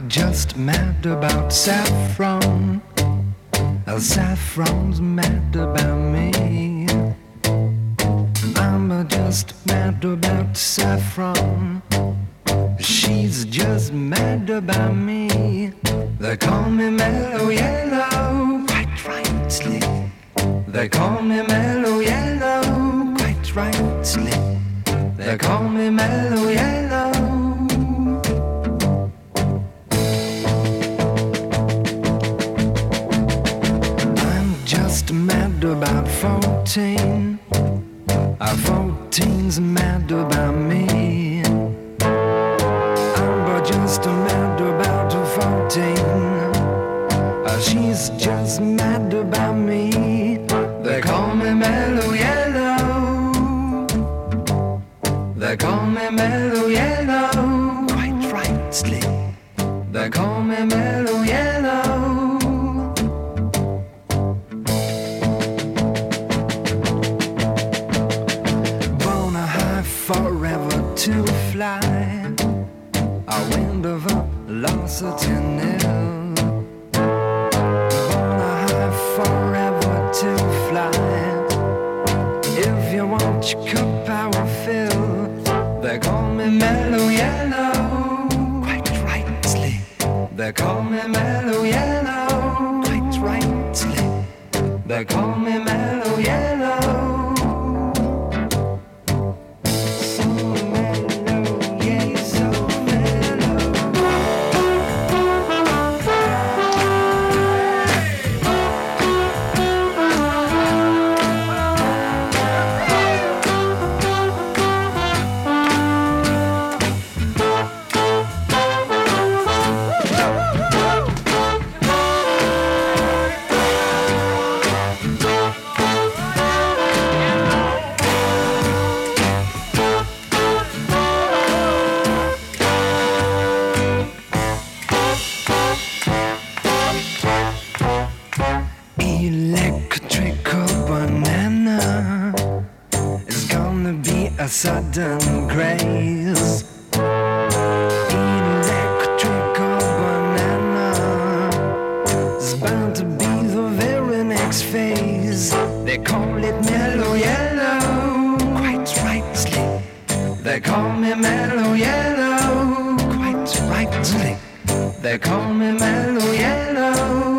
just mad about saffron. Saffron's mad about me. I'm just mad about saffron. She's just mad about me. They call me Mellow Yellow, quite rightly. They call me Mellow Yellow, quite rightly. They call me Mellow Yellow. Just mad about 14. 14's mad about me. I'm just mad about 14. She's just mad about me. They call me Mellow Yellow. They call me Mellow Yellow, quite rightly. They call me Mellow Yellow. Forever to fly, a wind of velocity nil. Born a high forever to fly. If you want your cup, I will fill. They call me Mellow Yellow, quite rightly. They call me Mellow Yellow, quite rightly. They call me Mellow Yellow. Electrical banana is gonna be a sudden grace. Electrical banana is bound to be the very next phase. They call it Mellow Yellow, quite rightly. They call me Mellow Yellow, quite rightly. They call me Mellow Yellow.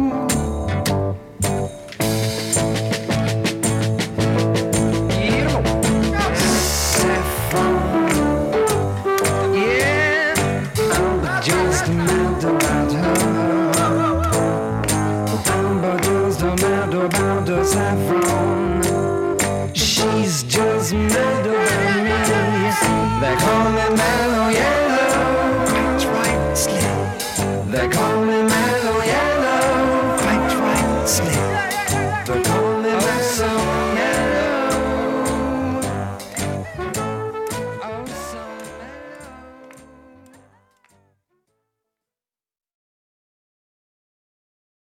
Just mad about her. I'm just mad about the saffron.